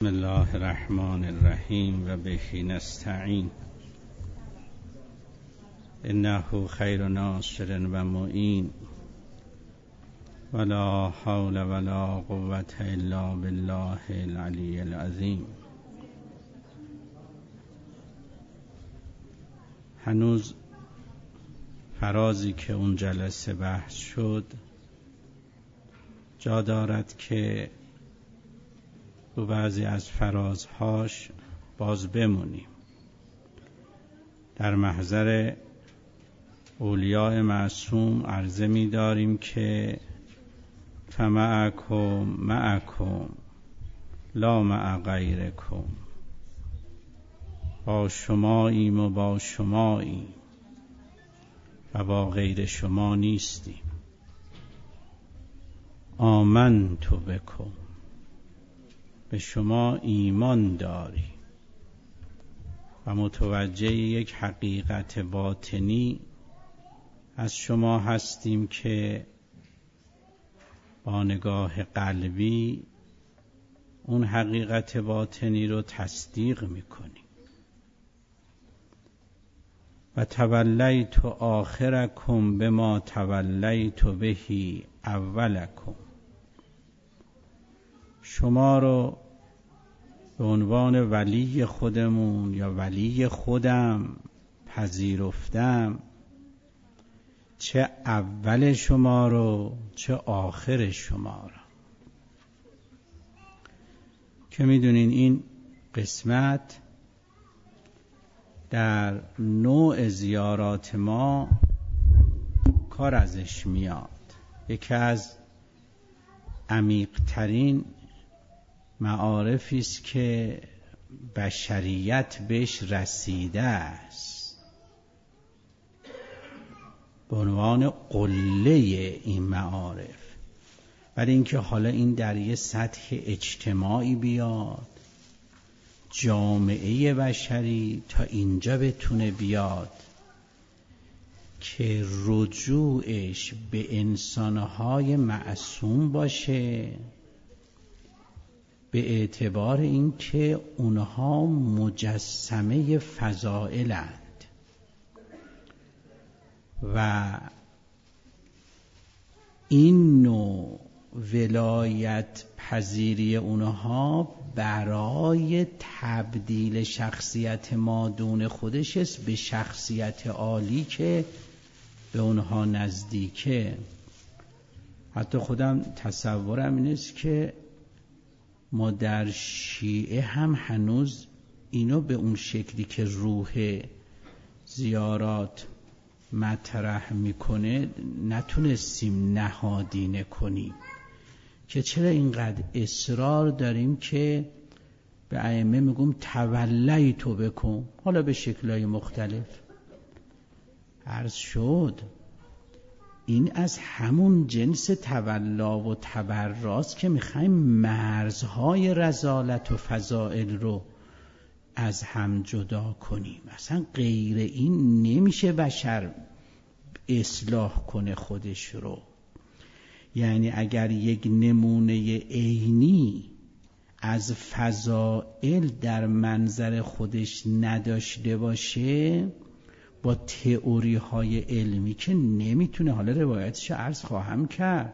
بسم الله الرحمن الرحیم و به نستعین انه خیر ناصر و معین ولا حول ولا قوة الا بالله العلی العظیم. هنوز فرازی که اون جلسه بحث شد جا دارد که تو بعضی از فرازهاش باز بمونیم. در محضر اولیاء معصوم عرضه می داریم که فمعکم معکم لا مع غیرکم، با شماییم و با شماییم و با غیر شما نیستیم. آمنت بکم، به شما ایمان داری و متوجه یک حقیقت باطنی از شما هستیم که با نگاه قلبی اون حقیقت باطنی رو تصدیق میکنیم. و تولیت آخرکم بما تولیت بهی اولکم، شما رو به عنوان ولی خودمون یا ولی خودم پذیرفتم، چه اول شما رو چه آخر شما رو. که میدونین این قسمت در نوع زیارات ما کار ازش میاد. یکی از عمیق‌ترین معارفی است که بشریت بهش رسیده است، به عنوان قله این معارف. برای اینکه حالا این در یه سطح اجتماعی بیاد، جامعه بشری تا اینجا بتونه بیاد که رجوعش به انسانهای معصوم باشه، به اعتبار اینکه اونها مجسمه فضائلند و این نوع ولایت پذیری اونها برای تبدیل شخصیت مادون خودش است به شخصیت عالی که به اونها نزدیکه. حتی خودم تصورم این است که ما در شیعه هم هنوز اینو به اون شکلی که روح زیارات مطرح میکنه نتونستیم نهادینه کنیم، که چرا اینقدر اصرار داریم که به ائمه میگم تولیت بکن، حالا به شکلهای مختلف. عرض شد این از همون جنس تولا و تبراست که میخوایم مرزهای رذالت و فضائل رو از هم جدا کنیم. اصلا غیر این نمیشه بشر اصلاح کنه خودش رو. یعنی اگر یک نمونه عینی از فضائل در منظر خودش نداشته باشه، با تئوری های علمی که نمیتونه، حالا روایتش عرض خواهم کرد،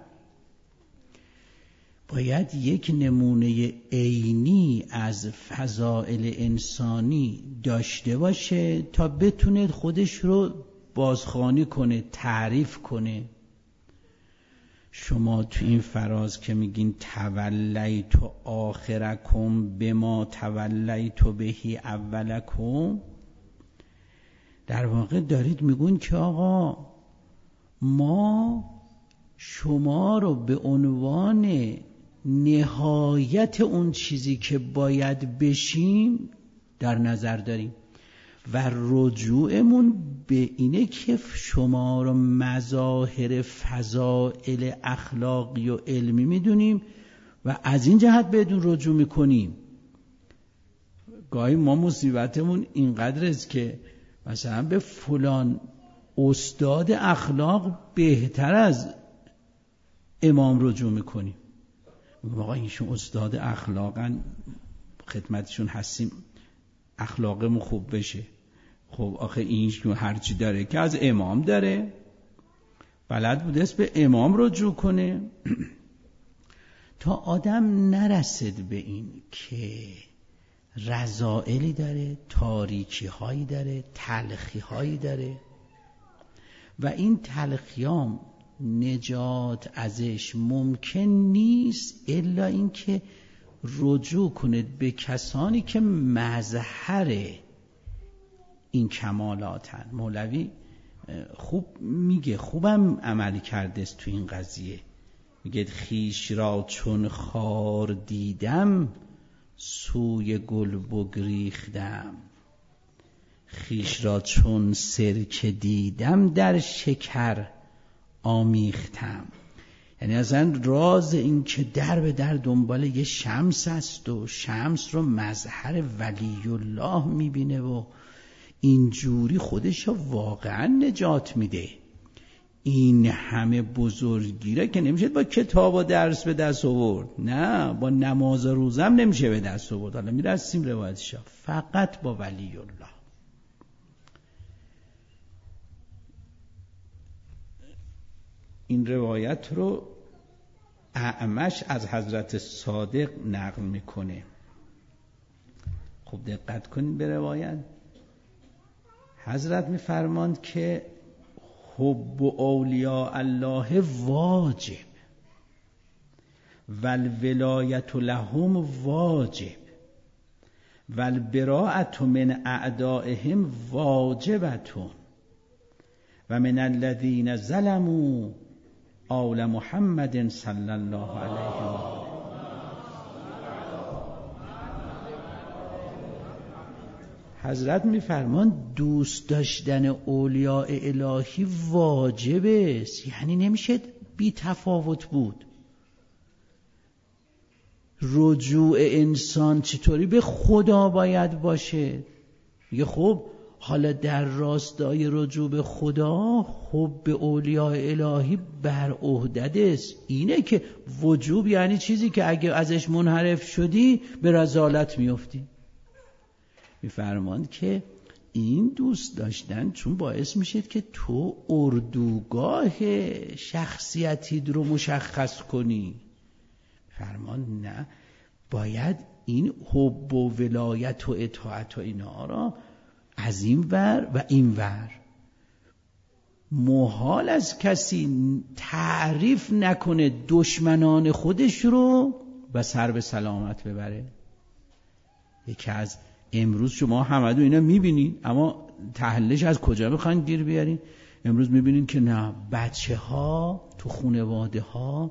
باید یک نمونه عینی از فضائل انسانی داشته باشه تا بتونه خودش رو بازخوانی کنه، تعریف کنه. شما تو این فراز که میگین تولیت آخرکم بما تولیت بهی اولکم، در واقع دارید میگون که آقا ما شما رو به عنوان نهایت اون چیزی که باید بشیم در نظر داریم و رجوعمون به اینه که شما رو مظاهر فضائل اخلاقی و علمی میدونیم و از این جهت بهتون رجوع میکنیم. گاهی ما مصیبتمون اینقدر است که مثلا به فلان استاد اخلاق بهتر از امام رجوع میکنیم. آقا اینشون استاد اخلاقن، خدمتشون هستیم اخلاقمون خوب بشه. خب آخه این هرچی داره که از امام داره، بلد بوده است به امام رجوع کنه. تا آدم نرسد به این که رذائلی داره، تاریکی هایی داره، تلخی هایی داره و این تلخیام نجات ازش ممکن نیست الا اینکه رجوع کنید به کسانی که مظهر این کمالاتن. مولوی خوب میگه، خوبم عمل کرده است تو این قضیه. میگه خویش را چون خار دیدم سوی گل بگریختم، خویش را چون سرکه دیدم در شکر آمیختم. یعنی اصلا راز این که در به در دنبال یه شمس است و شمس رو مظهر ولی الله میبینه و اینجوری خودش رو واقعا نجات میده. این همه بزرگیره که نمیشه با کتاب و درس به دست آورد، نه با نماز و روزم نمیشه به دست آورد. حالا میرسیم روایتشا، فقط با ولی الله. این روایت رو اعمش از حضرت صادق نقل میکنه. خب دقت کنید به روایت. حضرت میفرماند که حب اولیاء الله واجب والولایت لهم واجب والبراءة من اعدائهم واجبتون و من الذین ظلموا آل محمد صلی الله علیه و آله. حضرت میفرمان دوست داشتن اولیاء الهی واجبه، یعنی نمیشه بی تفاوت بود. رجوع انسان چطوری به خدا باید باشه؟ میگه خب حالا در راستای رجوع به خدا حب اولیاء الهی بر عهده است. اینه که وجوب یعنی چیزی که اگه ازش منحرف شدی به رذالت میفتی. میفرماند که این دوست داشتن چون باعث میشه که تو اردوگاه شخصیتی رو مشخص کنی. فرمان نه، باید این حب و ولایت و اطاعت و اینا را از این ور و این ور. محال از کسی تعریف نکنه دشمنان خودش رو و سر به سلامت ببره. یکی از امروز شما همدو اینا میبینید، اما تحلیلش از کجا میخواین گیر بیارین؟ امروز میبینید که نه، بچه ها تو خانواده ها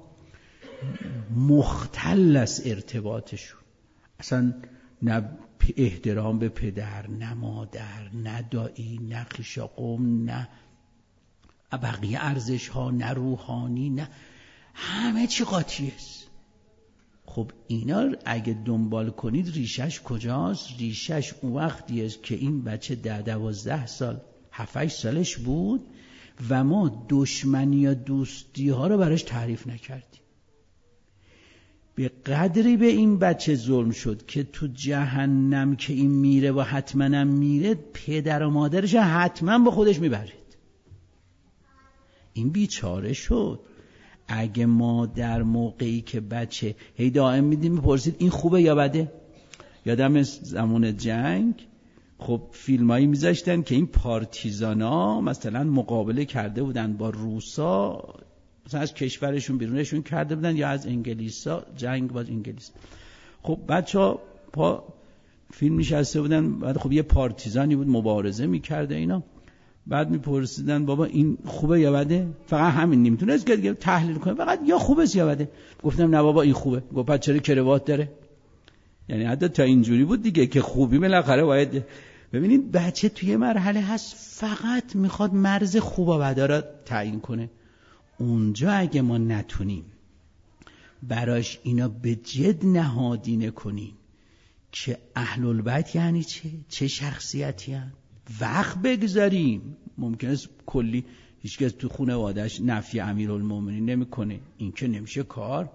مختل است ارتباطشون، اصلا نه احترام به پدر، نه مادر، نه دایی، نه خویش قوم، نه بقیه ارزش ها، نه روحانی، نه همه چی قاطی است. خب اینا اگه دنبال کنید ریشش کجاست؟ ریشش اون وقتی است که این بچه 12 سال 7-8 سالش بود و ما دشمنی یا دوستی ها رو براش تعریف نکردیم. به قدری به این بچه ظلم شد که تو جهنم که این میره و حتما میره، پدر و مادرش حتما با خودش میبرید. این بیچاره شد. اگه ما در موقعی که بچه هی دائم میدیم میپرسید این خوبه یا بده. یادم زمان جنگ خب فیلمایی میذاشتن که این پارتیزانا مثلا مقابله کرده بودن با روسا، مثلا از کشورشون بیرونشون کرده بودن، یا از انگلیسا، جنگ با انگلیس. خب بچه‌ها پا فیلم نشسته بودن، بعد خب یه پارتیزانی بود مبارزه میکرده اینا، بعد میپرسیدن بابا این خوبه یا بده؟ فقط همین نمیتونست که تحلیل کنه، فقط یا خوبه یا بده. گفتم نه بابا این خوبه. گفت پس چرا کروات داره؟ یعنی حتی تا اینجوری بود دیگه که خوبی بالاخره باید. ببینید بچه توی مرحله هست فقط میخواد مرز خوب و بد را تعیین کنه. اونجا اگه ما نتونیم براش اینا به جد نهادینه کنیم که اهل البیت یعنی چه شخصیتی هست، وقت بگذاریم. ممکنه است کلی هیچکس تو خانواده‌اش نفی امیرالمومنین نمیکنه، این که نمیشه کار.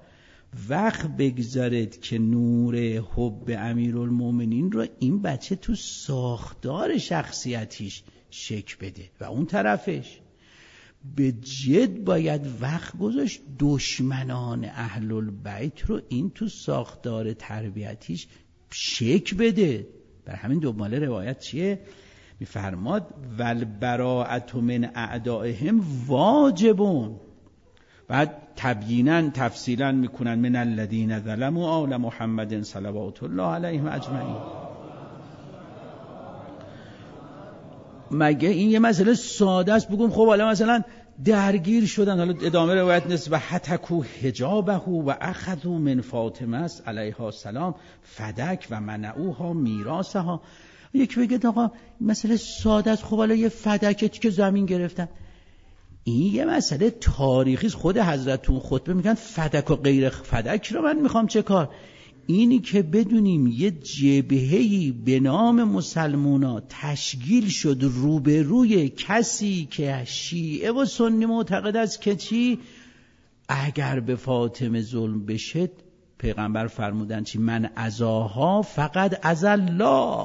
وقت بگذارید که نور حب امیرالمومنین رو این بچه تو ساختار شخصیتیش شکل بده و اون طرفش به جد باید وقت گذاشت دشمنان اهل البیت رو این تو ساختار تربیتیش شکل بده. بر همین دوباره روایت چیه؟ میفرماد والبراءة من اعدائهم واجبون. بعد تبیینا تفصیلا میکنن من الذین ظلموا آل محمد صلوات الله علیهم اجمعین. مگه این یه مسئله ساده است بگم خب حالا مثلا درگیر شدن، حالا ادامه روایت نیست و حتکو حجابه و اخذوا من فاطمه است علیها السلام فدک و منعوها میراثها. یک بگه آقا مسئله ساده است، خب حالا یه فدکه که زمین گرفتن. این یه مسئله تاریخی است. خود حضرت تو خطبه میگن فدک و غیر فدک رو من میخوام چه کار؟ اینی که بدونیم یه جبهه‌ای به نام مسلمونا تشکیل شد روبروی کسی که شیعه و سنی معتقد است که چی؟ اگر به فاطمه ظلم بشه پیغمبر فرمودن چی؟ من ازاها فقط از الله.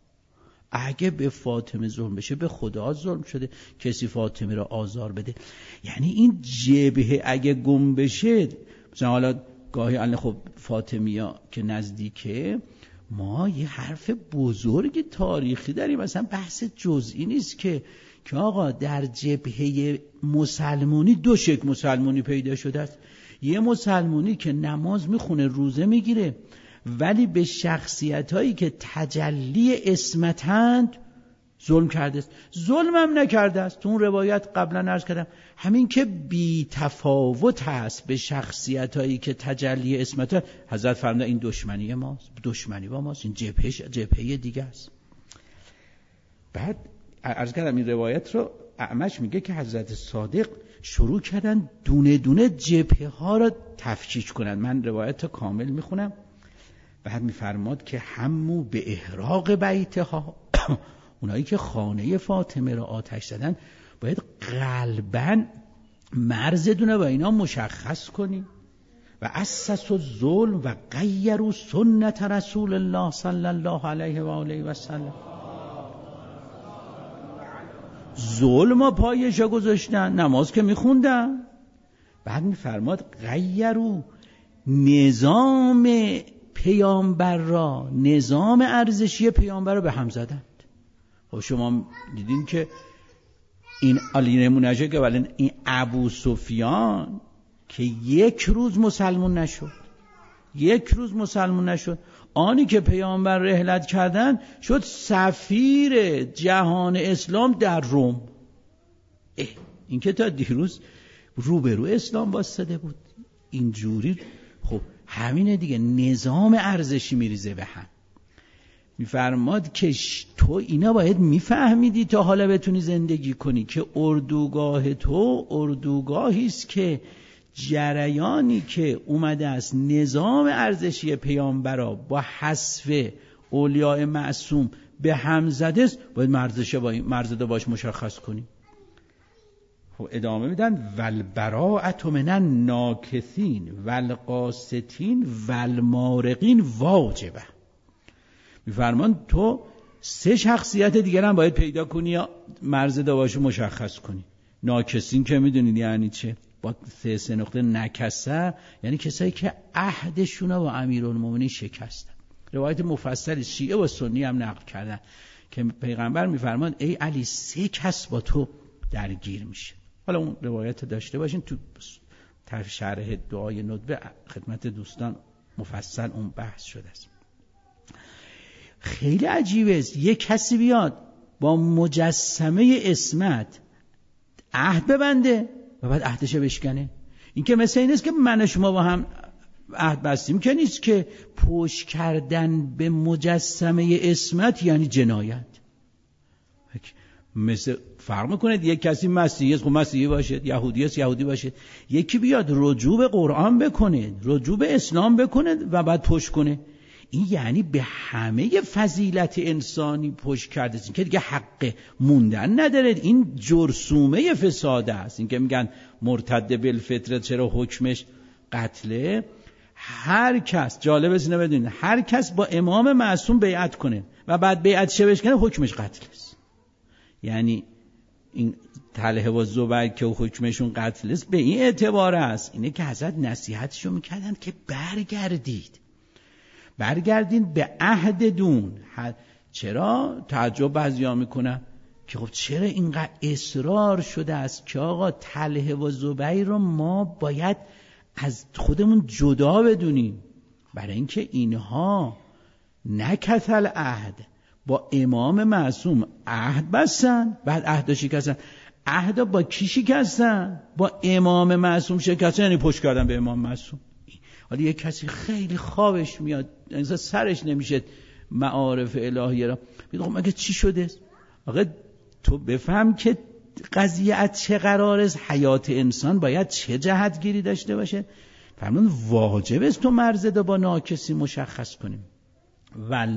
اگه به فاطمه ظلم بشه به خدا ظلم شده، کسی فاطمه را آزار بده. یعنی این جبهه اگه گم بشه، مثلا حالا گاهی الان خب فاطمیا که نزدیکه ما یه حرف بزرگ تاریخی داریم، مثلا بحث جزئی نیست که آقا در جبهه مسلمانی دو شکل مسلمانی پیدا شده است. یه مسلمانی که نماز میخونه روزه میگیره ولی به شخصیتایی که تجلی عصمتند ظلم کرده است. ظلم هم نکرده است. تو اون روایت قبلا عرض کردم همین که بی تفاوت هست به شخصیتایی که تجلی عصمت، حضرت فرمودن این دشمنی ماست، دشمنی با ماست، این جبهه دیگه است. بعد عرض کردم این روایت رو اعمش میگه که حضرت صادق شروع کردن دونه دونه جبهه ها رو تفکیک کنن. من روایت رو کامل میخونم. بعد میفرماد که همو به احراق بیتها اونایی که خانه فاطمه را آتش زدن باید قلباً مرز دونه با اینا مشخص کنی. و اسس الظلم و غیروا سنت رسول الله صلی الله علیه و آله و سلم. ظلم پایشا گذاشتن، نماز که میخوندن. بعد میفرماد غیروا نظام پیامبر را، نظام ارزشی پیامبر را به هم زدند. خب شما دیدین که این علی نمونه‌شه که ولی این ابو سفیان که یک روز مسلمان نشد، آنی که پیامبر رحلت کردن شد سفیر جهان اسلام در روم. این که تا دیروز روبرو اسلام واسطه بود اینجوری. خب همینه دیگه، نظام ارزشی میریزه به هم. میفرماد که تو اینا باید میفهمیدی تا حالا بتونی زندگی کنی که اردوگاه تو اردوگاهی است که جریانی که اومده است نظام ارزشی پیامبرا با حذف اولیاء معصوم به هم زده است، باید مرزده باش مشخص کنی. خب ادامه میدن والبراءة من الناکثین والقاسطین والمارقین واجبه. میفرمان تو سه شخصیت دیگر هم باید پیدا کنی یا مرزده باش مشخص کنی. ناکثین که میدونید یعنی چه؟ با سه نقطه نکسه یعنی کسایی که عهدشون با امیرالمومنین شکستن. روایت مفصل شیعه و سنی هم نقل کردن که پیغمبر میفرمان ای علی سه کس با تو درگیر میشه. حالا اون روایت داشته باشین تو شرح دعای ندبه خدمت دوستان مفصل اون بحث شده است. خیلی عجیبه است یک کسی بیاد با مجسمه عصمت عهد ببنده و بعد عهدش بشکنه. این که مثل این است که من و شما با هم عهد بستیم که نیست که پشت کردن به مجسمه عصمت یعنی جنایت. مثل فرق میکنه یک کسی مسیحی است، خب مسیحی باشد، یهودی است یهودی باشد. یکی بیاد رجوع به قرآن بکنه، رجوع به اسلام بکنه و بعد پشت کنه، این یعنی به همه فضیلت انسانی پشت کرده است که دیگه حق موندن نداره. این جرثومه فساد است. این که میگن مرتد بالفطره چرا حکمش قتله، هر کس، جالب است اینو بدونید، هر کس با امام معصوم بیعت کنه و بعد بیعت شبش کنه حکمش قتل است. یعنی این طلحه و زبیر که حکمشون قتل است به این اعتبار است، اینه که حضرت نصیحتشو میکردن که برگردین به عهد دون. چرا؟ تعجب بعضیا میکنن که خب چرا اینقدر اصرار شده است که آقا طلحه و زبیر رو ما باید از خودمون جدا بدونیم؟ برای اینکه اینها نکثل عهد، با امام معصوم عهد بستن، بعد عهد شکستن. عهد با کی شکستن؟ با امام معصوم شکستن، یعنی پشت کردن به امام معصوم. حالا یک کسی خیلی خوابش میاد، انسان سرش نمیشه معارف الهیه را میگه خب مگه چی شده؟ آقا تو بفهم که قضیه از چه قرار است، حیات انسان باید چه جهتگیری داشته باشه. فرمون واجب است تو مرزده با ناکسی مشخص کنیم. و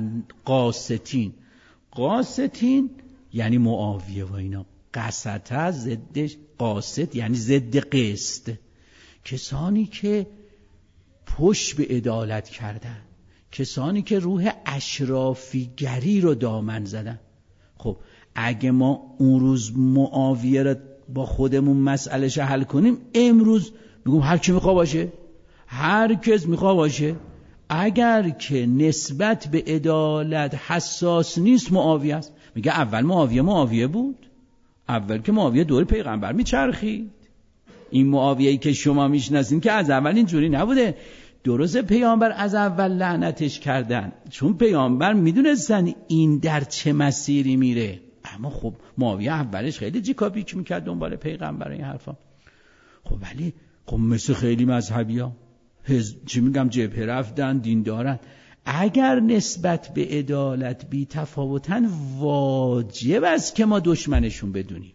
قاستین یعنی معاویه و اینا. قسطه ضدش، قاست یعنی ضد قسط. کسانی که پشت به عدالت کردن، کسانی که روح اشرافیگری رو دامن زدن. خب اگه ما اون روز معاویه رو با خودمون مسئلهش حل کنیم، امروز میگم هر کی میخوا باشه، هر کس میخوا باشه. اگر که نسبت به عدالت حساس نیست، معاویه است. میگه اول معاویه بود، اول که معاویه دور پیغمبر میچرخید. این معاویه‌ای که شما میشناسین که از اول اینجوری نبوده. درست پیامبر از اول لعنتش کردن چون پیامبر میدونستن این در چه مسیری میره، اما خب معاویه اولش خیلی جیکاپیک میکرد دنبال پیغمبر این حرفا. خب ولی خب مثل خیلی مذهبی‌ها چی میگم جبهه رفتن، دین دارن. اگر نسبت به عدالت بی تفاوتن، واجب است که ما دشمنشون بدونیم.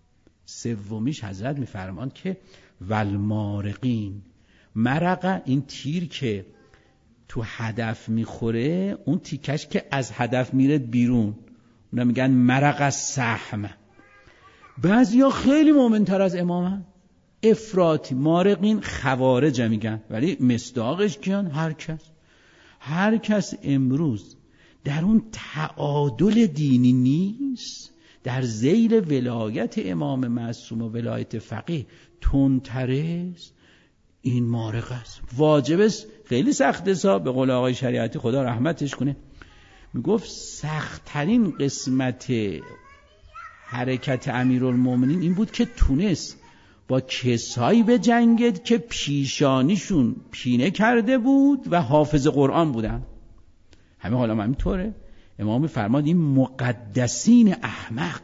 سومیش حضرت میفرمان که والمارقین، مرقه این تیر که تو هدف میخوره، اون تیکش که از هدف میره بیرون، اونا میگن مرق السهم. بعضیا خیلی مومن‌تر از امامن، افراطی. مارقین خوارج میگن، ولی مصداقش کیان؟ هر کس امروز در اون تعادل دینی نیست، در ذیل ولایت امام معصوم و ولایت فقیه تندترست، این مارق است. واجب است. خیلی سخت است، به قول آقای شریعتی خدا رحمتش کنه، میگفت سخت‌ترین قسمت حرکت امیرالمومنین این بود که تونست با کسایی به جنگید که پیشانیشون پینه کرده بود و حافظ قرآن بودن. همه حالا همینطوره. امام فرماد این مقدسین احمق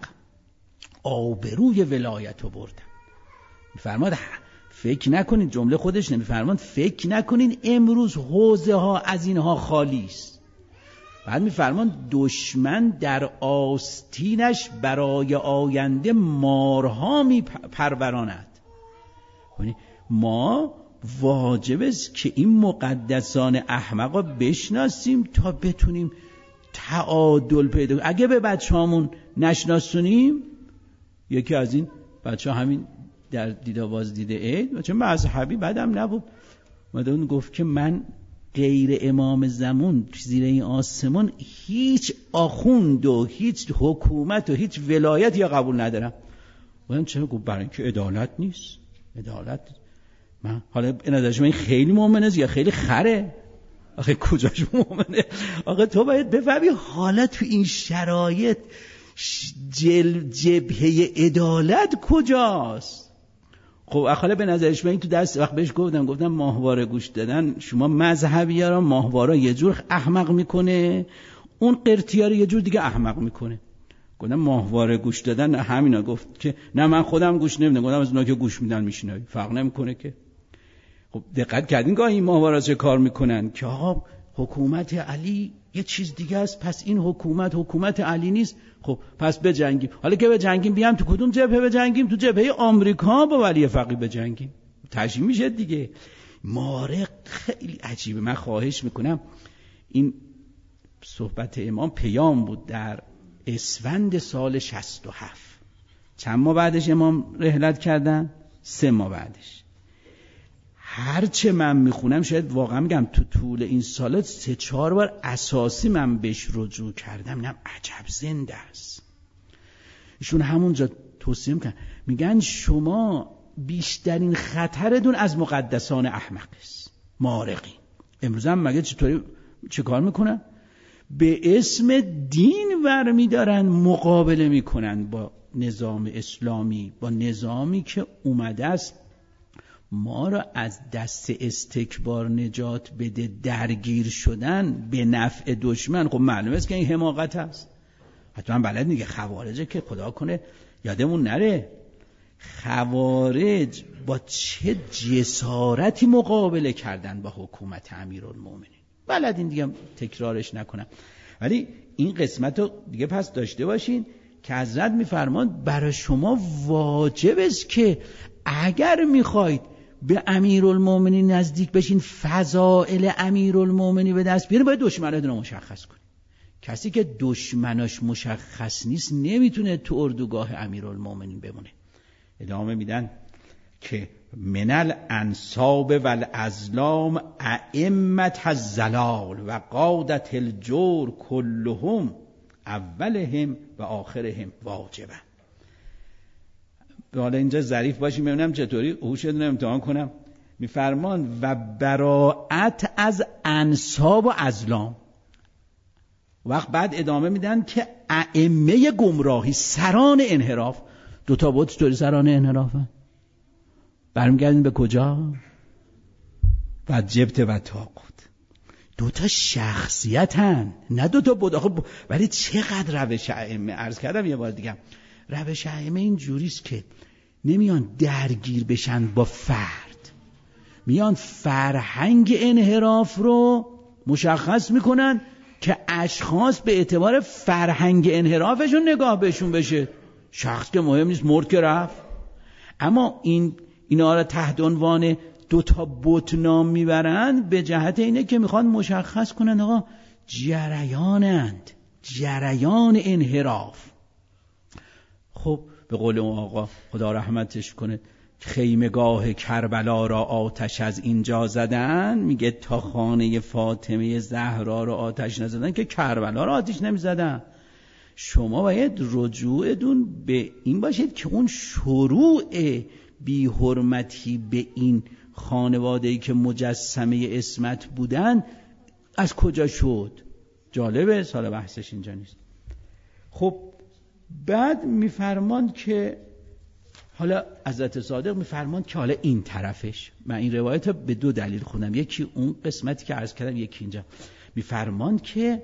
آبروی ولایت رو بردن. فرماد فکر نکنید، جمله خودش نمیفرمان، فکر نکنید امروز حوزه ها از اینها خالی است. بعد میفرمان دشمن در آستینش برای آینده مارها میپروراند. ما واجب است که این مقدسان احمقا بشناسیم تا بتونیم تعادل پیدا کنیم. اگه به بچه‌هامون نشناسونیم، یکی از این بچه‌ها همین در دیداواز دیده عید، چون مذهبی بدم نبود، اون گفت که من غیر امام زمان زیر این آسمان هیچ آخوند و هیچ حکومت و هیچ ولایت یا قبول ندارم. من چرا؟ گفت برای اینکه عدالت نیست. عدالت من حالا این ازش من خیلی مؤمنه یا خیلی خره؟ آخه کجاش مؤمنه؟ آخه تو باید بفهمی حالا تو این شرایط جبهه عدالت کجاست. خب حالا به نظرش من تو دست وقت بهش گفتم ماهواره گوش دادن شما مذهبی‌ها را ماهواره یه جور احمق میکنه، اون قرتیار یه جور دیگه احمق میکنه. گفتم ماهواره گوش دادن همینا. گفت که نه من خودم گوش نمیدم. گفتم از اونا که گوش میدن میشنوی، فرق نمیکنه که. خب دقت کردین گاهی این ماهواره چه کار میکنن که آقا حکومت علی یه چیز دیگه است، پس این حکومت علی نیست، خب پس بجنگیم. حالا که بجنگیم بیام تو کدوم جبهه بجنگیم؟ تو جبهه آمریکا با ولی فقیه بجنگیم. تشریح میشه دیگه. مارق خیلی عجیبه. من خواهش میکنم، این صحبت امام پیام بود در اسفند سال 67. چند ماه بعدش امام رحلت کردن؟ 3 ماه بعدش. هرچه من میخونم شاید واقعا میگم تو طول این سالات 3-4 بار اساسی من بهش رجوع کردم، نم عجب زنده است. ایشون همونجا توصیه میکنن، میگن شما بیشترین خطرتون از مقدسان احمق است، مارقین. امروز هم مگه چه کار میکنن؟ به اسم دین برمیدارن مقابله میکنن با نظام اسلامی، با نظامی که اومده است ما را از دست استکبار نجات بده، درگیر شدن به نفع دشمن. خب معلومه است که این حماقت است. حتما بلد دیگه خوارجه که خدا کنه یادمون نره خوارج با چه جسارتی مقابله کردن با حکومت امیرالمومنین. بلدین دیگه تکرارش نکنم، ولی این قسمت رو دیگه پس داشته باشین که حضرت میفرمان برای شما واجب است که اگر میخواید به امیرالمومنین نزدیک بشین، فضائل امیرالمومنین به دست بیارین، باید دشمناتون رو مشخص کنین. کسی که دشمناش مشخص نیست نمیتونه تو اردوگاه امیرالمومنین بمونه. ادامه میدن که من الانصاب والازلام ائمة الضلال و قادة الجور كلهم اولهم و آخرهم واجبا. حالا اینجا ظریف باشیم ببینم چطوری هوشتون رو امتحان کنم. میفرمان و براءت از انصاب و ازلام. وقت بعد ادامه میدن که ائمه گمراهی، سران انحراف. دوتا بود چطوری سران انحرافن؟ برمیگردیم به کجا؟ و جبت و تاقوت. دوتا شخصیت هن، نه دوتا بود. آخه ولی چقدر روش ائمه، عرض کردم یه بار دیگه، روش ائمه این جوریست که نمیان درگیر بشن با فرد، میان فرهنگ انحراف رو مشخص میکنن که اشخاص به اعتبار فرهنگ انحرافشون نگاه بهشون بشه. شخص که مهم نیست، مرد که رفت. اما اینا رو تحت عنوان دوتا بت نام میبرن به جهت اینه که میخوان مشخص کنن آقا جریانند، جریان انحراف. خب به قول اون آقا خدا رحمتش کنه، خیمگاه کربلا را آتش از اینجا زدن، میگه تا خانه فاطمه زهرا را آتش نزدن که کربلا را آتش نمیزدن. شما باید رجوعتون به این باشید که اون شروع بی حرمتی به این خانواده‌ای که مجسمه عصمت بودن از کجا شد. جالبه، سال بحثش اینجا نیست. خب بعد میفرمان که حالا حضرت صادق میفرمان که حالا این طرفش، من این روایت به 2 دلیل خوندم، یکی اون قسمتی که عرض کردم، یکی اینجا. میفرمان که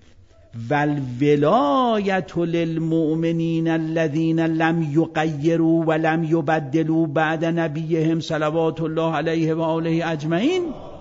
والولایت للمؤمنین الذین لم یغیروا ولم یبدلوا بعد نبیهم صلوات الله علیه و آله اجمعین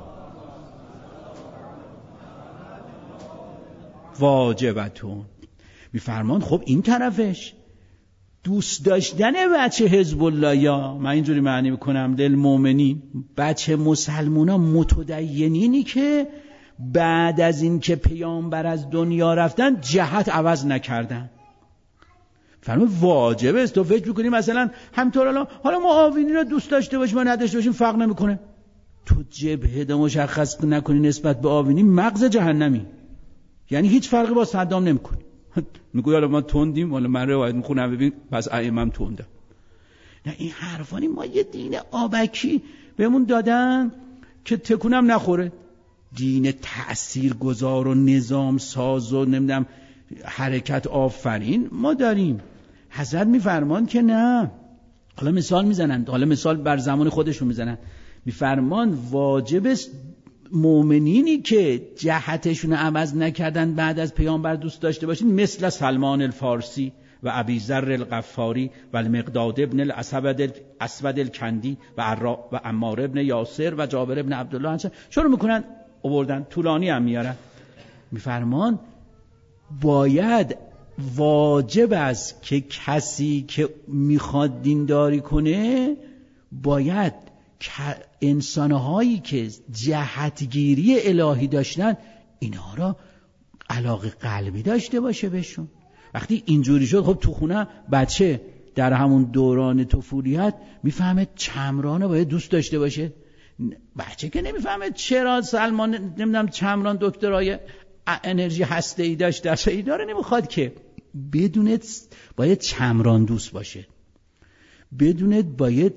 واجبتون. میفرمان خب این طرفش دوست داشتن بچه حزب الله، یا من اینجوری معنی میکنم للمؤمنین، بچه مسلمونا متدینینی که بعد از این که پیامبر از دنیا رفتن جهت عوض نکردن. فرمان واجبه است. تو فکر میکنی مثلا همطور حالا معاونین رو دوست داشته باشیم و نداشته باشیم فرق نمیکنه. تو جبهه مشخص نکنی نسبت به آوینی مغز جهنمی، یعنی هیچ فرقی با صدام نمیکنی. میگوی حالا ما تندیم، حالا من روایت میخونم ببین پس ائمه‌ام تنده. نه این حرفانی، ما یه دین آبکی بهمون دادن که تکونم نخوره. دین تأثیرگذار و نظام ساز و نمیدونم حرکت آفرین ما داریم. حضرت میفرمان که نه. حالا مثال میزنن، حالا مثال بر زمان خودشون میزنن. میفرمان واجب است مؤمنینی که جهتشون عوض نکردن بعد از پیامبر دوست داشته باشین، مثل سلمان الفارسی و ابی ذر الغفاری و المقداد ابن الاسود الکندی و عمار ابن یاسر و جابر ابن عبدالله شروع میکنن آوردن، طولانی هم میارن. میفرمان باید واجب است که کسی که میخواد دینداری کنه باید انسانهایی که جهتگیری الهی داشتن اینها را علاقه قلبی داشته باشه بهشون. وقتی اینجوری شد خب تو خونه بچه در همون دوران طفولیت میفهمه چمرانه باید دوست داشته باشه، بچه که نمیفهمه چرا سلمان نمیدونم چمران دکترای انرژی هسته‌ای داشت درسایی داره، نمیخواد که بدونید باید چمران دوست باشه، بدونید باید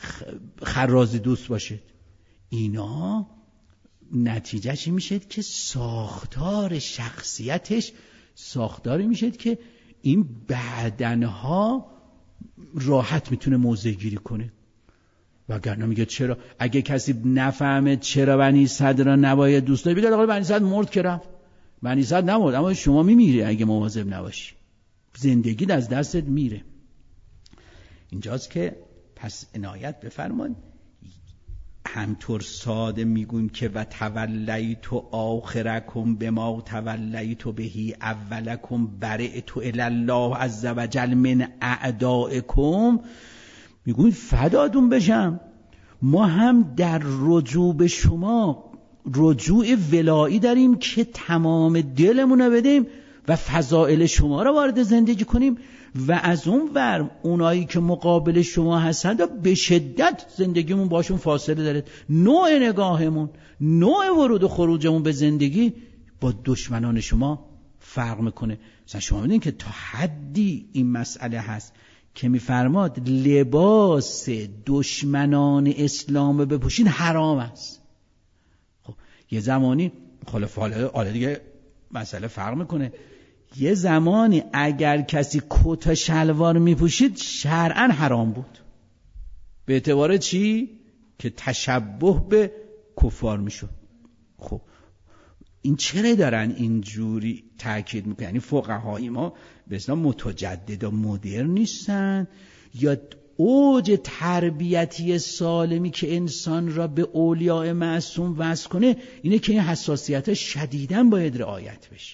خرازی دوست باشه. اینا نتیجهش میشه که ساختار شخصیتش ساختاری میشه که این بعدنها راحت میتونه موضع گیری کنه. وگرنه میگه چرا اگه کسی نفهمه چرا بنی صدر را نباید دوست داری، بگه آقا بنی صدر مرد که رفت، بنی صدر نمرد اما شما میمیری اگه مواظب نباشی، زندگی از دستت میره. اینجاست که پس عنایت بفرمان همطور ساده میگون که و تولیت آخرکم بما تولیت بهی اولکم برئت الی الله عز وجل من اعدائکم، میگون فداتون بشم ما هم در رجوع به شما رجوع ولایی داریم که تمام دلمون رو بدیم و فضائل شما رو وارد زندگی کنیم و از اون ور اونایی که مقابل شما هستند به شدت زندگیمون باشون فاصله داره. نوع نگاهمون، نوع ورود و خروجمون به زندگی با دشمنان شما فرق میکنه. مثلا شما میدونید که تا حدی این مسئله هست که میفرماد لباس دشمنان اسلام بپوشین حرام است. خب یه زمانی حالا دیگه مسئله فرق میکنه، یه زمانی اگر کسی کت و شلوار میپوشید شرعاً حرام بود. به اعتبار چی؟ که تشبه به کفار میشد. خب این چرا دارن اینجوری تاکید میکنن؟ یعنی فقهای ما به اصطلاح متجدد و مدرن نیستن، یا اوج تربیتی سالمی که انسان را به اولیاء معصوم وصل کنه اینه که این حساسیت شدیداً باید رعایت بشه.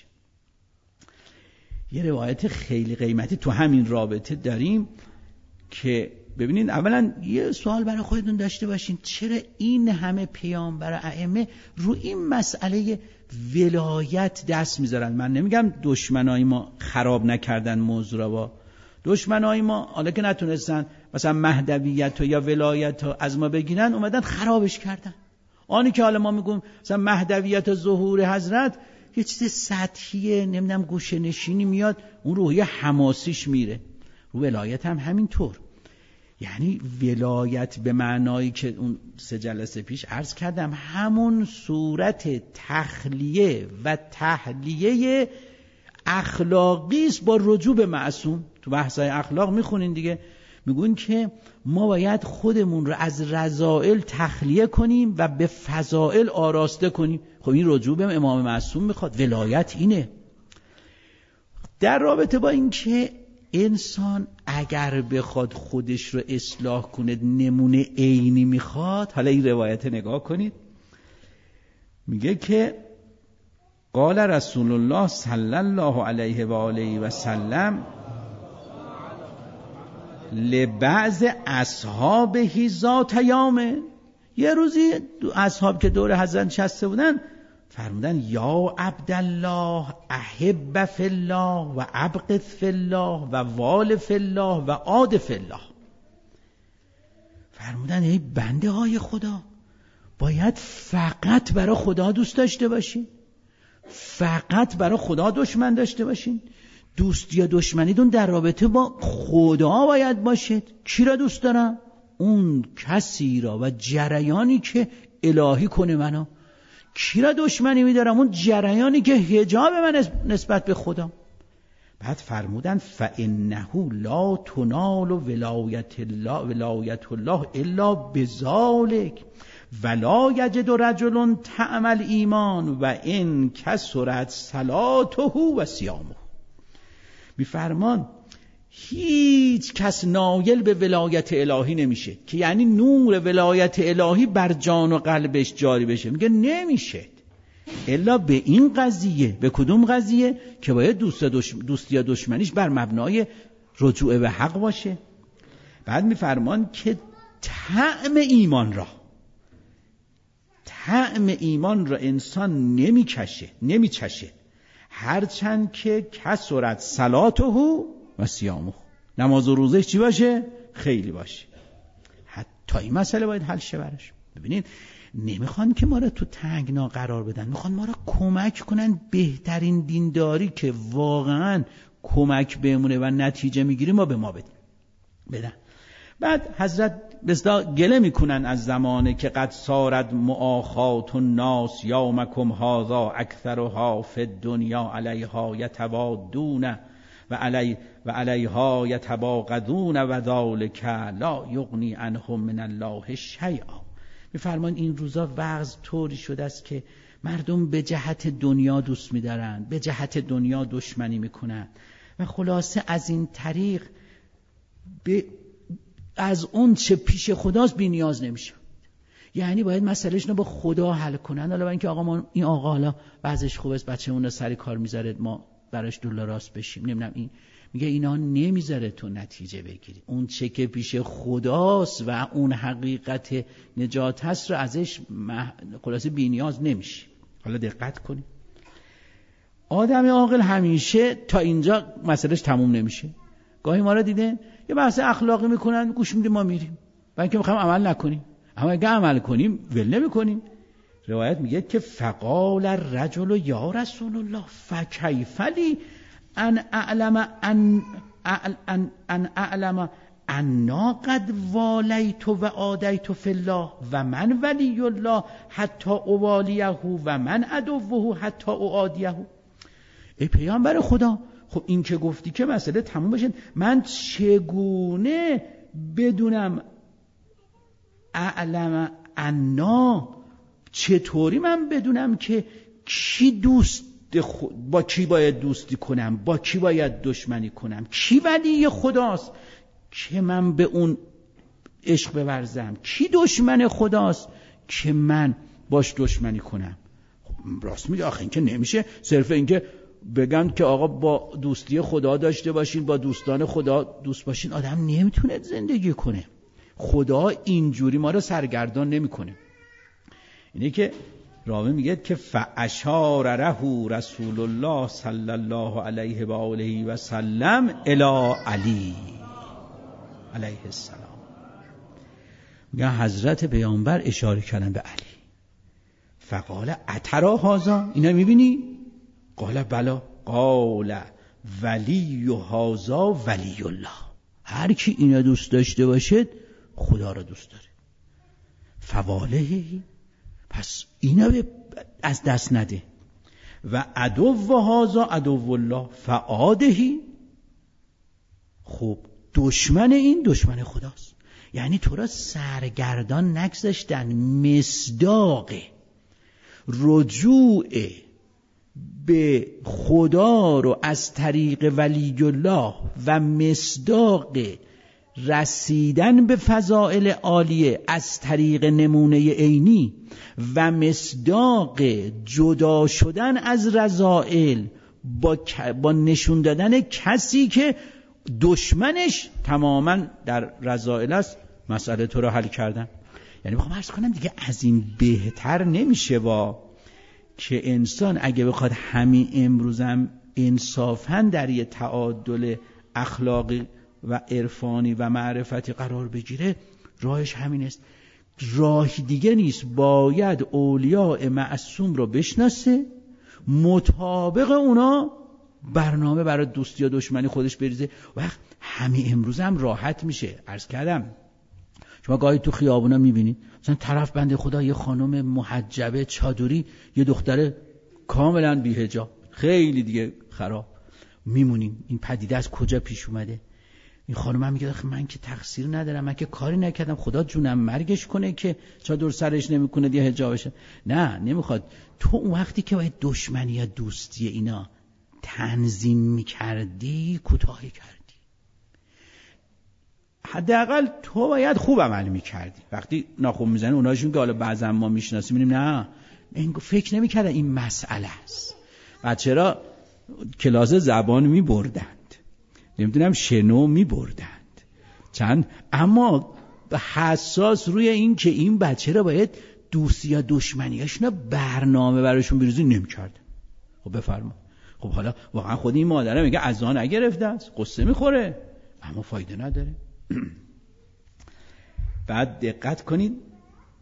یه روایت خیلی قیمتی تو همین رابطه داریم که ببینید، اولا یه سوال برای خودتون داشته باشین چرا این همه پیامبر ائمه رو این مسئله ولایت دست میذارن. من نمیگم دشمنای ما خراب نکردن موضوع را، با دشمنای ما حالا که نتونستن مثلا مهدویت یا ولایت از ما بگیرن اومدن خرابش کردن. آنی که حالا ما میگم مثلا مهدویت و ظهور حضرت یه چیز سطحیه، نمیدونم گوشه نشینی میاد اون روحیه حماسیش میره. رو ولایت هم همینطور، یعنی ولایت به معنایی که اون 3 جلسه پیش عرض کردم همون صورت تخلیه و تحلیه اخلاقی است با رجوع به معصوم. تو بحثای اخلاق میخونین دیگه، میگون که ما باید خودمون رو از رذائل تخلیه کنیم و به فضائل آراسته کنیم. خب این رجوع به امام معصوم میخواد، ولایت اینه. در رابطه با این که انسان اگر بخواد خودش رو اصلاح کنه نمونه عینی میخواد، حالا این روایت نگاه کنید، میگه که قال رسول الله صلی الله علیه و آله و سلم لبعض اصحابه ذات یوم، یه روزی اصحاب که دور حضرت نشسته بودن فرمودن یا عبدالله احب فی الله و ابغض فی الله و وال فی الله و عاد فی الله. فرمودن ای بنده های خدا، باید فقط برای خدا دوست داشته باشین، فقط برای خدا دشمن داشته باشین. دوستی یا دشمنیتون در رابطه با خدا باید باشید. کی را دوست دارم؟ اون کسی را و جریانی که الهی کنه منو. کی را دشمنی می‌دارم؟ اون جریانی که حجاب من نسبت به خدا. بعد فرمودن فإنه لا تنال ولایت الله الا بذلک ولا یجد رجل طعم الایمان و ان کثرت صلاته و صیامه. میفرمان هیچ کس نایل به ولایت الهی نمیشه که یعنی نور ولایت الهی بر جان و قلبش جاری بشه. میگه نمیشه الا به این قضیه. به کدوم قضیه؟ که باید دوستی یا دشمنیش بر مبنای رجوع به حق باشه. بعد میفرمان که طعم ایمان را انسان نمیچشه هرچند که کثرت صلاته و صیامه، نماز و روزش چی باشه؟ خیلی باشه. حتی این مسئله باید حل شه براش. ببینید نمیخوان که ما را تو تنگنا قرار بدن، میخوان ما را کمک کنن بهترین دینداری که واقعا کمک بهمونه و نتیجه میگیری ما به ما بدن. بعد حضرت بسیار گله میکنن از زمانه که قد صارت مؤاخات الناس یومکم هذا اکثرها فی الدنیا علیها یتوادون و علیها یتباغضون و ذلک لا یغنی عنهم من الله شیئا. میفرمان این روزا وضع طوری شده است که مردم به جهت دنیا دوست می‌دارن، به جهت دنیا دشمنی میکنن و خلاصه از این طریق از اون چه پیش خداست بی نیاز نمیشه. یعنی باید مسئله‌شون رو با خدا حل کنن. حالا اینکه این آقا حالا وضعش خوبه است، بچه‌مون رو سر کار میذاره، ما براش دولا راست بشیم، نمیدونم این میگه اینا نمیذاره تو نتیجه بگیری. اون چه که پیش خداست و اون حقیقت نجات هست رو ازش خلاصه بی نیاز نمیشه. حالا دقت کنید، آدم عاقل همیشه تا اینجا مسئلهش تموم نمیشه. گاهی ما رو دیدن یه بحث اخلاقی میکنن، گوش میدیم، ما میریم و اینکه میخوایم عمل نکنیم، اما اگه عمل کنیم ول نمیکنیم. روایت میگه که فقال الرجل یا رسول الله فکیف لی ان اعلم انا قد والیت و عادیت فی الله و من ولی الله حتی اوالیه و من عدوه حتی اعادیه. ای پیامبر خدا، خب این که گفتی که مسئله تموم بشه، من چگونه بدونم اعلم انا، چطوری من بدونم که کی با کی باید دوستی کنم، با کی باید دشمنی کنم، کی ولی خداست که من به اون عشق بورزم، کی دشمن خداست که من باش دشمنی کنم. خب راست میگه، آخه این که نمیشه صرف اینکه بگن که آقا با دوستی خدا داشته باشین، با دوستان خدا دوست باشین. آدم نمیتونه زندگی کنه. خدا اینجوری ما رو سرگردان نمیکنه. اینه که راوی میگه که فاشار له رسول الله صلی الله علیه و آله و سلم الی علی علیه السلام. میگه حضرت پیامبر اشاره کردن به علی. فقال اترا هذا، اینا میبینی؟ قال بلا. قال ولی هذا ولی الله. هر کی اینا دوست داشته باشه خدا را دوست داره. فوالهی، پس اینا از دست نده. و عدو هذا عدو الله فعادهی، خب دشمن این دشمن خداست. یعنی تو را سرگردان نگذاشتن. مصداق رجوع به خدا رو از طریق ولی الله و مصداق رسیدن به فضائل عالیه از طریق نمونه عینی و مصداق جدا شدن از رذائل با نشون دادن کسی که دشمنش تماما در رذائل است، مسئله تو رو حل کردن. یعنی میخوام عرض کنم دیگه از این بهتر نمیشه که انسان اگه بخواد همین امروزم انصافاً در یه تعادل اخلاقی و عرفانی و معرفتی قرار بگیره، راهش همین است. راه دیگه نیست. باید اولیاء معصوم رو بشناسه، مطابق اونا برنامه برای دوستی یا دشمنی خودش بریزه. وقت همین امروزم راحت میشه. عرض کردم شما گاهی تو خیابونا میبینید مثلا طرف بنده خدا یه خانم محجبه چادری، یه دختر کاملا بی‌حجاب، خیلی دیگه خراب. میمونیم این پدیده از کجا پیش اومده. این خانم هم میگه من که تقصیر ندارم، من که کاری نکردم، خدا جونم مرگش کنه که چادر سرش نمیکنه دیگه حجابشه. نه، نمیخواد. تو اون وقتی که باید دشمنی یا دوستی اینا تنظیم میکردی کوتاهی کردی. حداقل تو باید خوب عمل میکردی. وقتی ناخوب میزنی اوناشون که حالا بعضا ما میشناسیم میبینیم نه این فکر نمیکردن این مسئله است. بچه‌ها کلاس زبان میبردند، نمیدونم شنو میبردند چند، اما حساس روی این که این بچه را باید دوستی یا دشمنیاشون برنامه براشون بریزی نمیکرد. خب بفرما. خب حالا واقعا خود این مادره میگه اذان نگرفته است، قصه میخوره، اما فایده نداره. بعد دقت کنید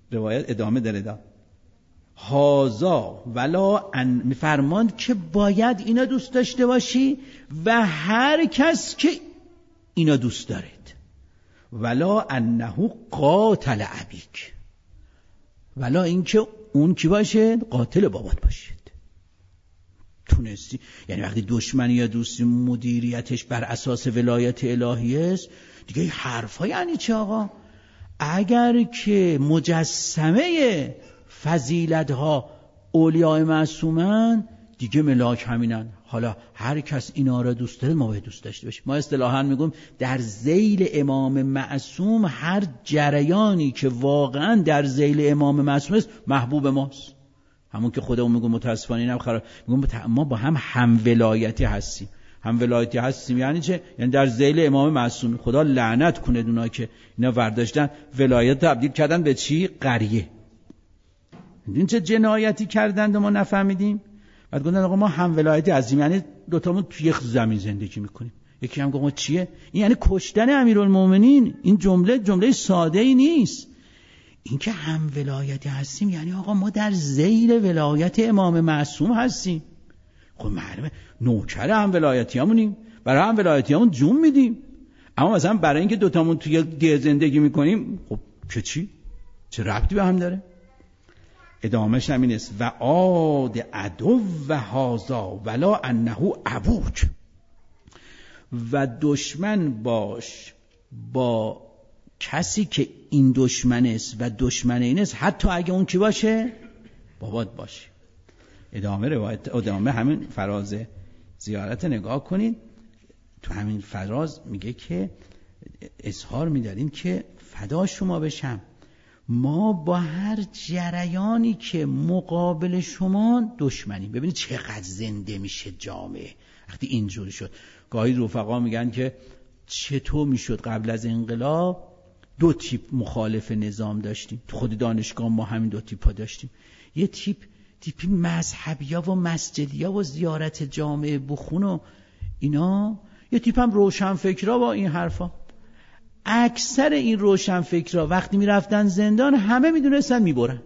روایت ادامه داره هازا ولا ان، میفرماند که باید اینا دوست داشته باشی و هر کس که اینا دوست دارید. ولا انه قاتل ابیک، ولا اینکه اون کی باشه؟ قاتل بابات باشید. تونستی یعنی وقتی دشمنی یا دوستی مدیریتش بر اساس ولایت الهی است دیگه این حرفا یعنی چه آقا؟ اگر که مجسمه فضیلت ها اولیاء معصومن دیگه ملاک همینن. حالا هر کس اینا را دوست داره ما باید دوست داشته باشیم. ما اصطلاحاً میگیم در ذیل امام معصوم هر جریانی که واقعاً در ذیل امام معصوم است محبوب ماست. همون که خودمون میگم متاسفانه اینم خراب میگم ما با هم ولایتی هستیم. هم ولایتی هستیم یعنی چه؟ یعنی در ذیل امام معصوم. خدا لعنت کنه اونا که اینا ورداشتن ولایت تبدیل کردن به چی؟ قریه. این چه جنایتی کردند ما نفهمیدیم. بعد گفتن آقا ما هم ولایتی هستیم یعنی دوتامون توی یک زمین زندگی میکنیم. یکی هم گفت چیه؟ این یعنی کشتن امیرالمومنین. این جمله ساده ای نیست. این که هم ولایتی هستیم یعنی آقا ما در ذیل ولایت امام معصوم هستیم. خب معلومه نوکر هم ولایتی همونیم، برای هم ولایتی همون جون میدیم. اما مثلا برای اینکه دوتامون توی ده زندگی میکنیم خب که چی؟ چه ربطی به هم داره؟ ادامهش همین است و عاد عدو و هازا ولا انه ابوک، و دشمن باش با کسی که این دشمن است و دشمن این است حتی اگه اون کی باشه؟ بابات باشه. ادامه همین فراز زیارت نگاه کنید. تو همین فراز میگه که اظهار می‌داریم که فدا شما بشم ما با هر جریانی که مقابل شما دشمنیم. ببینید چقدر زنده میشه جامعه وقتی اینجوری شد. گاهی رفقا میگن که چطور میشد قبل از انقلاب دو تیپ مخالف نظام داشتیم. تو خود دانشگاه ما همین دو تیپا داشتیم. یه تیپی مذهبیا و مسجدیا و زیارت جامعه بخون و اینا، یه تیپ هم روشنفکرا با این حرفا. اکثر این روشنفکرا وقتی میرفتن زندان همه میدونستن میبرند،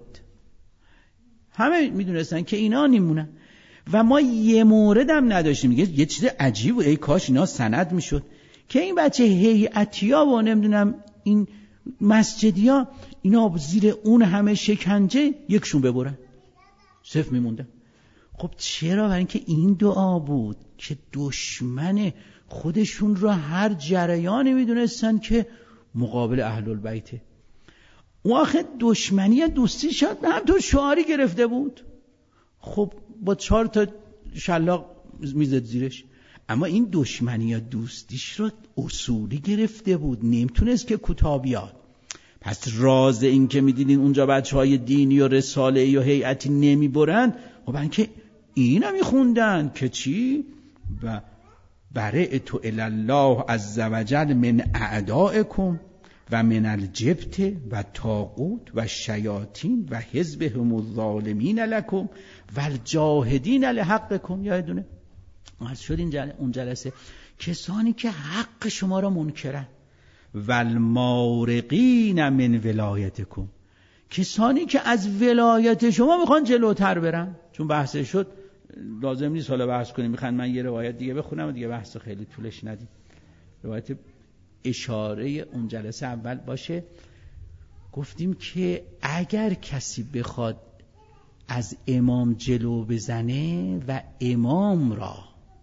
همه میدونستن که اینا نیمونن و ما یه مورد هم نداشتیم. یه چیز عجیب و ای کاش اینا سند میشد که این بچه هیئتیا و نمیدونم این مسجدیا اینا زیر اون همه شکنجه یکشون ببرن صفر میموندن. خب چرا؟ برای اینکه این دعا بود که دشمن خودشون را هر جریانی میدونستن که مقابل اهل البیته. اون آخه دشمنی یا دوستی شد به هم تو شعاری گرفته بود. خب با 4 تا شلاق میزد زیرش. اما این دشمنی یا دوستیش رو اصولی گرفته بود، نمیتونست که کوتاه بیاد. پس راز این که میدیدین اونجا بچهای دینی و رساله‌ای و هیئتی نمیبرن، خب اینکه اینا میخوندن که چی؟ و برئت الی الله عز وجل من اعدائکم و من الجبت و طاغوت و شیاطین و حزبهم الظالمین لکم و الجاهدین لحقکم. یادتونه عرض شد اون جلسه کسانی که حق شما را منکرن و المارقین من ولایتکم، کسانی که از ولایت شما میخوان جلوتر برن. چون بحث شد لازم نیست حالا بحث کنیم، میخوان من یه روایت دیگه بخونم و دیگه بحث خیلی طولش ندیم. روایت اشاره اون جلسه اول باشه. گفتیم که اگر کسی بخواد از امام جلو بزنه و امام را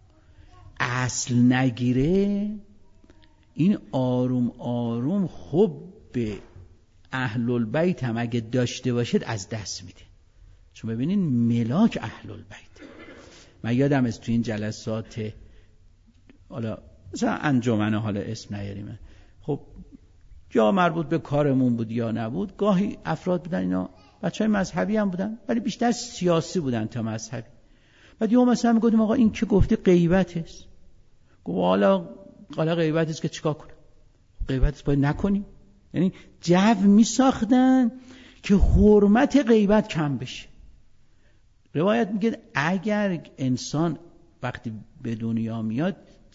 اصل نگیره، این آروم آروم خب به اهل البیت هم اگه داشته باشد از دست میده. چون ببینین ملاک اهل البیت. من یادم از تو این جلسات حالا مثلا انجمن حالا اسم نیاریم، خب یا مربوط به کارمون بود یا نبود، گاهی افراد بودن اینا بچهای مذهبی هم بودن ولی بیشتر سیاسی بودن تا مذهبی. بعد یهو مثلا میگفتیم آقا این که گفته غیبت است. گفت حالا غیبت است که چیکار کنم؟ غیبت است باید نکنیم. یعنی جو میساختن که حرمت غیبت کم بشه. روایت میگه اگر انسان وقتی به دنیا میاد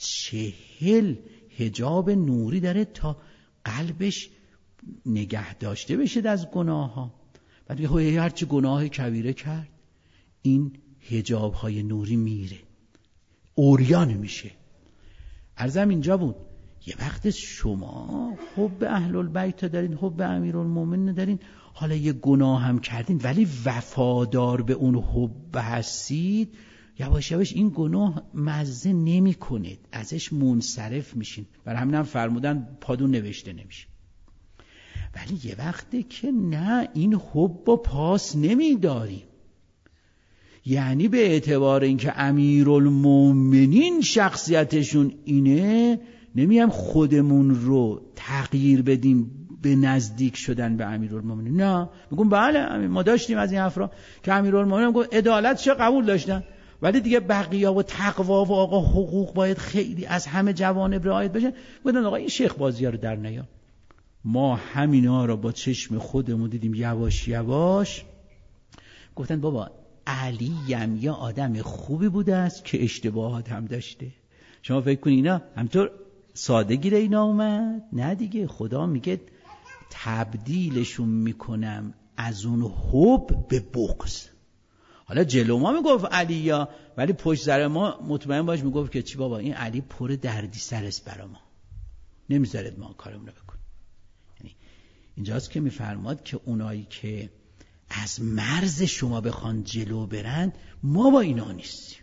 40 حجاب نوری داره تا قلبش نگه داشته بشه از گناه ها. بعد میگه هرچی گناه کبیره کرد این حجاب‌های نوری میره، عریان میشه. عرضم اینجا بود یه وقت شما حب اهل البیت دارین، حب امیرالمومنین دارین، حالا یه گناه هم کردین ولی وفادار به اون حب هستید، یواش یواش این گناه مزه نمی کنید، ازش منصرف میشین. برای همین هم فرمودن پادون نوشته نمیشه. ولی یه وقته که نه، این حب و پاس نمیداریم، یعنی به اعتبار اینکه امیرالمومنین شخصیتشون اینه نمیم خودمون رو تغییر بدیم به نزدیک شدن به امیرالمومنین. نه، میگم بله ما داشتیم از این افراد که امیرالمومنین میگم عدالتش قبول داشتن، ولی دیگه بقیه و تقوا و آقا حقوق باید خیلی از همه جوانب رعایت بشه. گفتن آقا این شیخ بازی‌ها رو در نیا. ما همینا رو با چشم خودمون دیدیم یواش یواش. گفتن بابا علی هم یا آدم خوبی بوده است که اشتباهات هم داشته. شما فکر کنید اینا همطور ساده گیره اینا اومد؟ نه دیگه، خدا میگه تبدیلشون میکنم از اون حب به بغض. حالا جلو ما میگفت علی یا، ولی پشت سر ما مطمئن باش میگفت که چی بابا این علی پر دردی سر است برا ما، نمیذارد ما کارمون رو بکنیم. یعنی اینجاست که میفرماد که اونایی که از مرز شما بخوان جلو برند، ما با اینا نیستیم.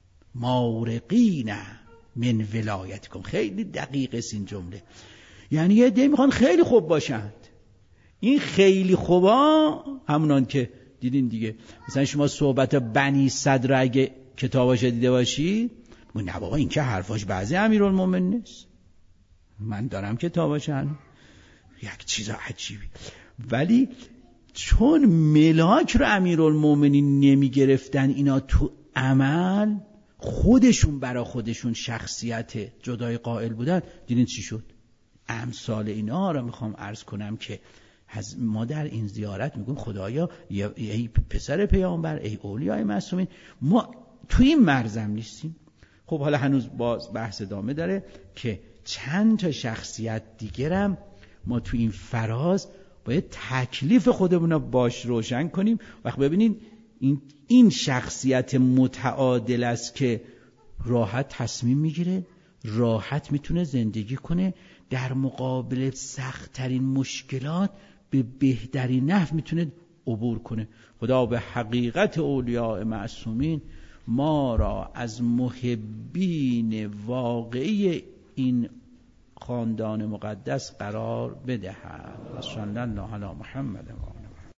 مارقین من ولایتکم. خیلی دقیق است این جمله. یعنی یه عده میخوان خیلی خوب باشند. این خیلی خوبا همونان که دیدین دیگه، مثلا شما صحبت بنی صدر اگه کتاباش دیده باشید، نه بابا این که حرفاش بعضی امیرالمومنین نیست، من دارم کتاباش، یک چیز عجیبی. ولی چون ملاک رو امیرالمومنین نمی گرفتن اینا تو عمل، خودشون برا خودشون شخصیت جدای قائل بودن، دیدین چی شد؟ امثال اینا رو میخوام عرض کنم که ما در این زیارت میگیم خدایا ای پسر پیامبر، ای اولیای معصومین، ما تو این مرزم نیستیم. خب حالا هنوز باز بحث ادامه داره که چند تا شخصیت دیگرم ما تو این فراز باید تکلیف خودمون رو باش روشن کنیم. وقت ببینین این شخصیت متعادل است که راحت تصمیم میگیره، راحت میتونه زندگی کنه، در مقابل سخت‌ترین مشکلات به بهترین نحو میتونه عبور کنه. خدا به حقیقت اولیاء معصومین ما را از محبین واقعی این خاندان مقدس قرار بدهد. صلی الله علی محمد.